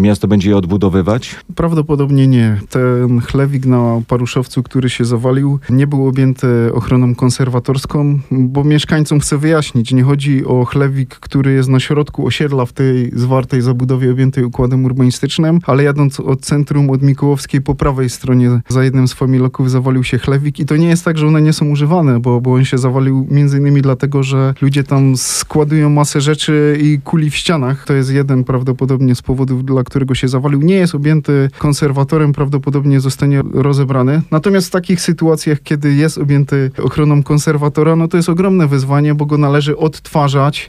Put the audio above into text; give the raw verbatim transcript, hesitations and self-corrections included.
miasto będzie je odbudowywać? Prawdopodobnie nie. Ten chlewik na Paruszowcu, który się zawalił, nie był objęty ochroną konserwatorską, bo mieszkańcom chcę wyjaśnić, nie chodzi o chlewik, który jest na środku osiedla w tej zwartej zabudowie objętej układem urbanistycznym, ale jadąc od centrum, od Mikołowskiej po prawej stronie za jednym z familoków zawalił się chlewik i to nie jest tak, że one nie są używane, bo, bo on się zawalił między innymi dlatego, że ludzie tam składują masę rzeczy i kuli w ścianach. To jest jeden prawdopodobnie z powodów, dla którego się zawalił. Nie jest objęty konserwatorem, prawdopodobnie zostanie rozebrany. Natomiast w takich sytuacjach, kiedy jest objęty ochroną konserwatora, no to jest ogromne wyzwanie, bo go należy odtwarzać